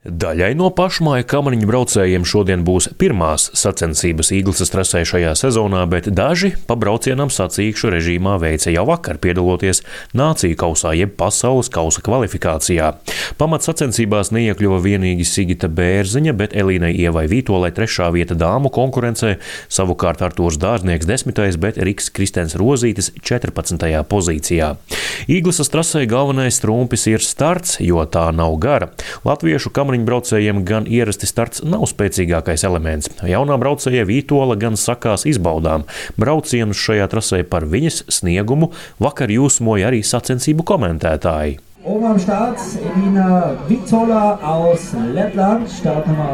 Daļai no pašmāju kamaniņu braucējiem šodien būs pirmās sacensības Īglesas trasē šajā sezonā, bet daži pa braucienam sacīkšu režīmā veica jau vakar, piedaloties Nāciju kausā jeb pasaules kausa kvalifikācijā. Pamat sacensībās neiekļuva vienīgi Sigita Bērziņa, bet Elīnai Ievai Vītolai 3. vieta dāmu konkurencē, savukārt Artūrs Dārznieks 10., bet Riks Kristens Rozītis 14. pozīcijā. Īglesas trasē galvenais trumpis ir starts, jo tā nav gara. Latviešu kamaniņu braucējiem gan ierasti starts nav spēcīgākais elements. Jaunā braucēja Vītola gan sakās izbaudām. Braucienus šajā trasē par viņas sniegumu vakar jūsmoja arī sacensību komentētāji. Oben am Start Elina Vītola aus Lettland, Startnummer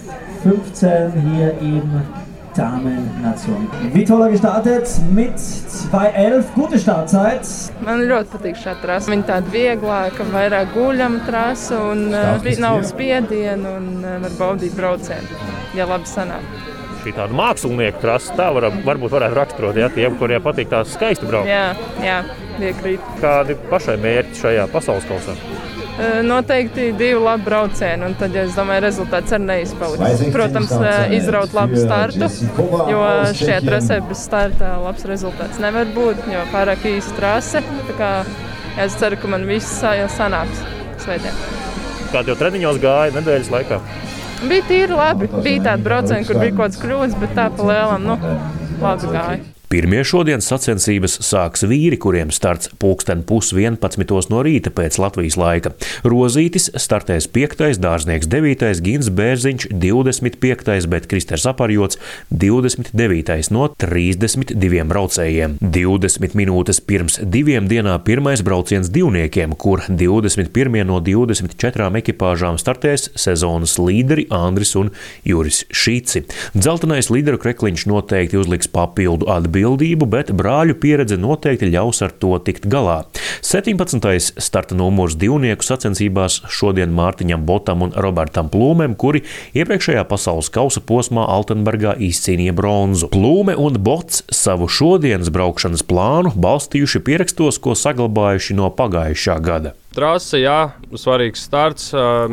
15 hier im Damen-Nation. Vītola gestartet mit 2:11, gute Startzeit. Man ļoti patīk šā trasa. Viņa tāda vieglāka, vairāk guļama trasa un nav spiedienu un var baudīt braucienu, ja labi sanāk. Šī tāda mākslinieku trasa, tā varbūt varētu raksturot, ja tiem, kuriem patīk tās skaisti braukt. Jā, piekrīt. Kādi pašai mērķi šajā pasaules kausā? Noteikti 2 labi braucieni, un tad, es domāju, rezultāts arī neizpaliks. Protams, izraut labu startu, jo šajā trasē bez starta labs rezultāts nevar būt, jo pārāk īsta trase. Tā kā es ceru, ka man viss sanāks svētdien. Kā tev treniņos gāja nedēļas laikā? Bija tīri labi. Bija tādi braucieni, kur bija kaut kāds kļūdas, bet tā pa lielam, labi gāja. Pirmie šodienas sacensības sāks vīri, kuriem starts 10:30 no rīta pēc Latvijas laika. Rozītis startēs 5., Dārznieks 9., Gins Bērziņš 25., bet Kristers Aparjots 29. no 32 braucējiem. 20 minūtes pirms 2 dienā pirmais brauciens divniekiem, kur 21 no 24 ekipāžām startēs sezonas līderi Andris un Juris Šīci. Dzeltenais līderu krekliņš noteikti uzliks papildu atbildību, bet brāļu pieredze noteikti ļaus ar to tikt galā. 17. starta numurs divnieku sacensībās šodien Mārtiņam Botam un Robertam Plūmēm, kuri iepriekšējā pasaules kausa posmā Altenbergā izcīnīja bronzu. Plūme un Bots savu šodienas braukšanas plānu balstījuši pierakstos, ko saglabājuši no pagājušā gada. Trase, jā, svarīgs starts,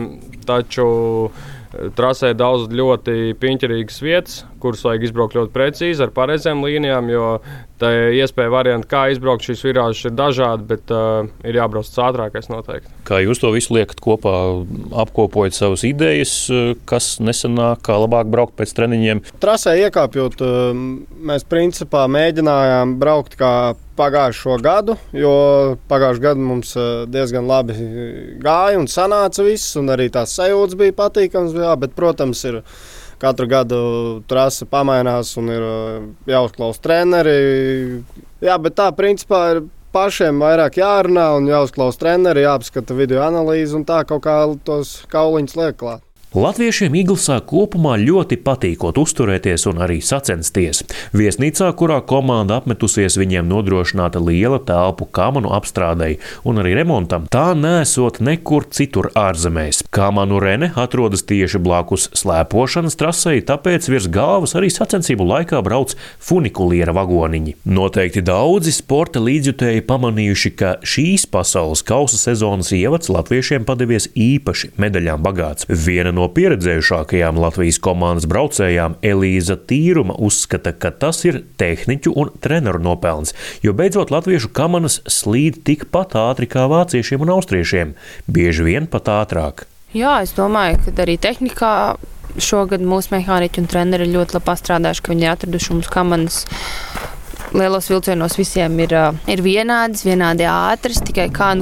taču trasē daudz ļoti piņķerīgas vietas, kuras vajag izbraukt ļoti precīzi ar pareizām līnijām, jo tā iespēja varianti, kā izbraukt šīs virāžas, ir dažādi, bet ir jābrauc ātrākais noteikti. Kā jūs to visu liekat kopā, apkopojat savas idejas, kas nesanāk, kā labāk braukt pēc treniņiem? Trasē iekāpjot, mēs principā mēģinājām braukt kā pagājušo gadu, jo pagājušo gadu mums diezgan labi gāja un sanāca viss, un arī tās sajūtas bija patīkams, bet, protams, ir katru gadu trase pamainās un ir jāuzklausa treneri. Jā, bet tā principā ir pašiem vairāk jārunā un jāuzklausa treneri, jāapskata video analīzi un tā kaut kā tos kauliņus liek klāt. Latviešiem Īglesā kopumā ļoti patīkot uzturēties un arī sacensties. Viesnīcā, kurā komanda apmetusies, viņiem nodrošināta liela telpu kamanu apstrādei un arī remontam, tā nesot nekur citur ārzemēs. Kamanu rene atrodas tieši blakus slēpošanas trasei, tāpēc virs galvas arī sacensību laikā brauc funikuliera vagoniņi. Noteikti daudzi sporta līdzjutēji pamanījuši, ka šīs pasaules kausa sezonas ievads latviešiem padevies īpaši medaļām bagāts. Viena no pieredzējušākajām Latvijas komandas braucējām Elīza Tīruma uzskata, ka tas ir tehniķu un treneru nopelns, jo beidzot latviešu kamanas slīd tikpat ātri kā vāciešiem un austriešiem, bieži vien pat ātrāk. Jā, es domāju, ka arī tehnikā šogad mūsu mehāniķi un treneri ir ļoti labi pastrādājuši, ka viņi ir atraduši mums kamanas. Lielos vilcienos visiem ir vienādi ātras, tikai kā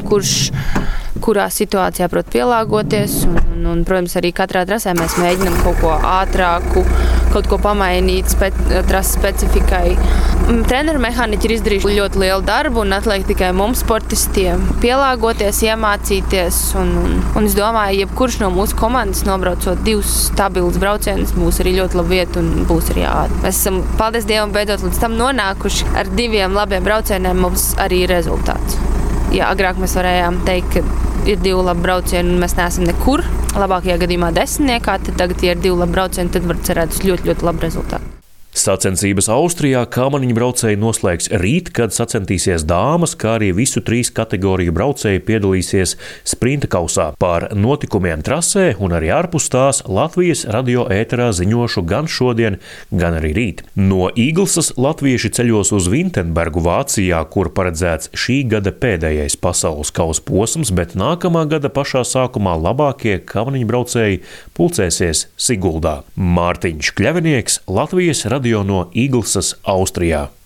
kurā situācijā prot pielāgoties. Un, protams, arī katrā trasē mēs mēģinām kaut ko ātrāku, kaut ko pamainīt trases specifikai. Treneru mehāniķi ir izdarījuši ļoti lielu darbu un atliek tikai mums sportistiem pielāgoties, iemācīties. Un es domāju, jebkurš no mūsu komandas nobraucot 2 stabilus braucienus, būs arī ļoti laba vieta un būs arī ātri. Mēs esam, paldies Dievam, beidzot līdz tam nonākuši. Ar 2 labiem braucieniem mums arī ir rezultāts. Ja agrāk mēs varējām teikt, ka ir 2 labi braucieni un mēs neesam nekur, labākajā gadījumā 10, tad tagad, ja ir 2 labi braucieni, tad var cerēt uz ļoti, ļoti labu rezultātu. Sacensības Austrijā kamaniņu braucēji noslēgs rīt, kad sacensties dāmas, kā arī visu 3 kategoriju braucēji piedalīsies sprinta kausā. Par notikumiem trasē un arī ārpus tās Latvijas radio ēterā ziņošu gan šodien, gan arī rīt. No Īglsas latvieši ceļos uz Vintenbergu Vācijā, kur paredzēts šī gada pēdējais pasaules kausa posms, bet nākamā gada pašā sākumā labākie kamaniņu braucēji pulcēsies Siguldā. Mārtiņš Kļavinieks, Latvijas radio no Īglsas, Austrijā.